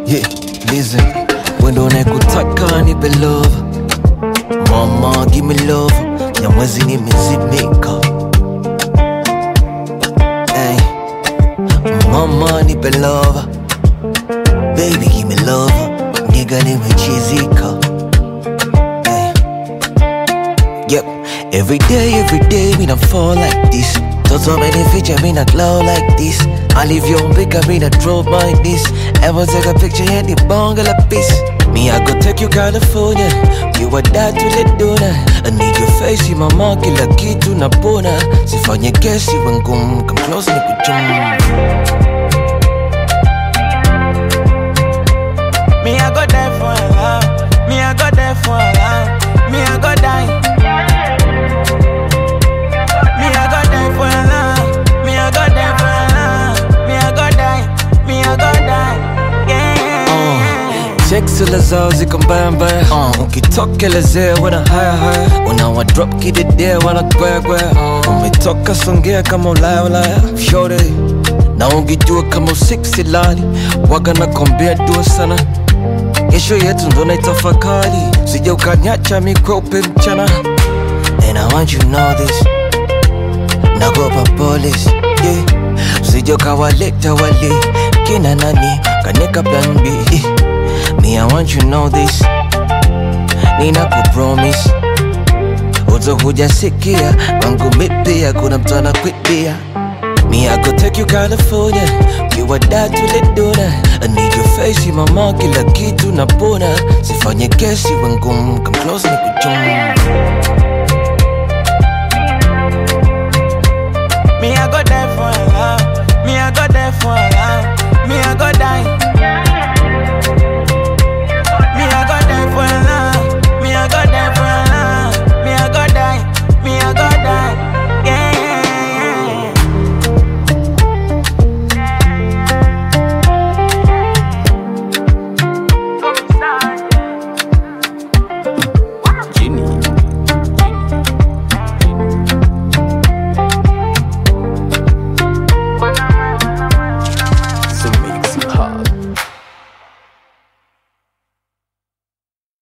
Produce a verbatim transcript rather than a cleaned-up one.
Yeah, listen. Wendo nakutaka nipe love. Mama give me love. Nyamwezi nimezimika. Hey, mama nipe love. Baby give me love. Nigga nimechizika. Hey, yep. Every day, every day, me not fall like this. Toto many feature, me not glow like this. I leave your bigger, me not drove my this. Ever take a picture, and the bonga la piece. Me, I go take you California. You are that to the donor. I need your face, my mom, kila kitu na bona. Sifanye kesi, wangum, come close, ni kuchum. Me, I go die for a love. Me, I go die for a love. Me, I go die. Me, I go die for a love. Me, I go die for a love. Me, I go die. Me, I go die. Yeah. Uh, checks zile zao ziko mbaya mbaya. Uh, ukitokelezea wana haya haya. Unawa drop kidedea wana kwea kwea. Uh, umetoka Songea kama Ulaya Ulaya. Shorty na ungijua kama usiksi lali. Waga na kombea dua sana. Kesho yetu ndo naitafakari. Sija ukanyacha mikweupe mchana. And I want you know this. Nagopa police, yeah. Sija ukawaleta wali. Kina nani, kaneka plan B. Me I want you know this. Nina kupromise. Uzo huja sikia. Wangu mipia, kuna mtu anakwibia. Me, I go take you California. You are that to the donor. I need your face, my mom, kila kitu na bona. Sifanye kesi, wangum, come close, ni kuchum. Me, I go die for a